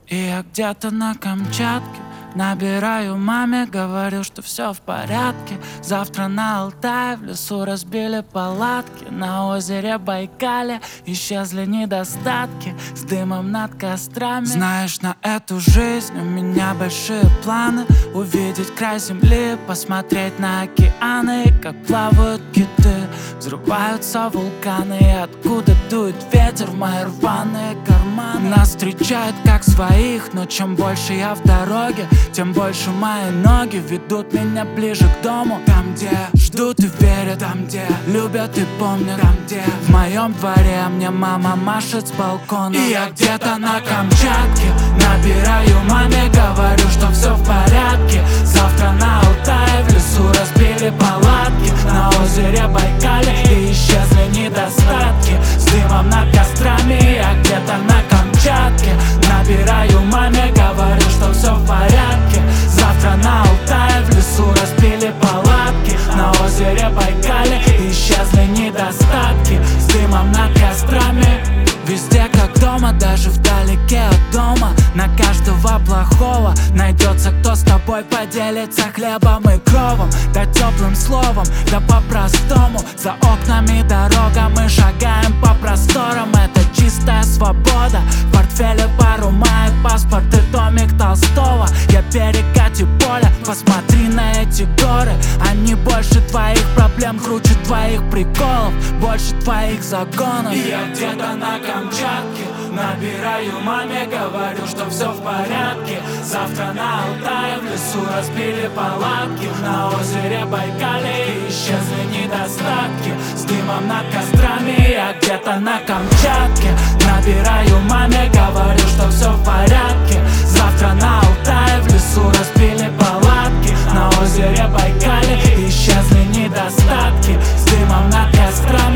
И я где-то на Камчатке набираю маме, говорю, что все в порядке. Завтра на Алтае в лесу разбили палатки. На озере Байкале исчезли недостатки. С дымом над кострами. Знаешь, на эту жизнь у меня большие планы. Увидеть край земли, посмотреть на океаны, как плавают киты, взрываются вулканы. И откуда дует ветер в мои рваные карманы. Нас встречают как своих, но чем больше я в дороге, тем больше мои ноги ведут меня ближе к дому. Там, где ждут и верят, там, где любят и помнят, там, где в моем дворе мне мама машет с балкона. И я где-то на Камчатке набираю маме, говорю, что все в порядке. Завтра на Алтае в лесу разбили палатки. На озере Байкале и исчезли недостатки. С дымом над кострами я где-то на Камчатке набираю маме, говорю, что все в порядке. Завтра на Алтае в лесу разбили палатки. На озере Байкале исчезли недостатки. С дымом над кострами. Везде как дома, даже вдалеке от дома. На каждого плохого найдется, кто с тобой поделится хлебом и кровом. Да теплым словом, да по-простому. За окнами дорога, мы шагаем по просторам. Это чистая свобода. В портфеле пару маек, паспорт и томик Толстого. Я перекати поля, посмотри на эти горы. Они больше твоих проблем, круче твоих приколов, больше твоих загонов. И я где-то на Камчатке набираю маме, говорю, что все в порядке. Завтра на Алтае в лесу разбили палатки. На озере Байкале исчезли недостатки. С дымом над кострами я где-то на Камчатке набираю маме, говорю, что все в порядке. Завтра на Алтае в лесу разбили палатки. На озере Байкале исчезли недостатки. С дымом над кострами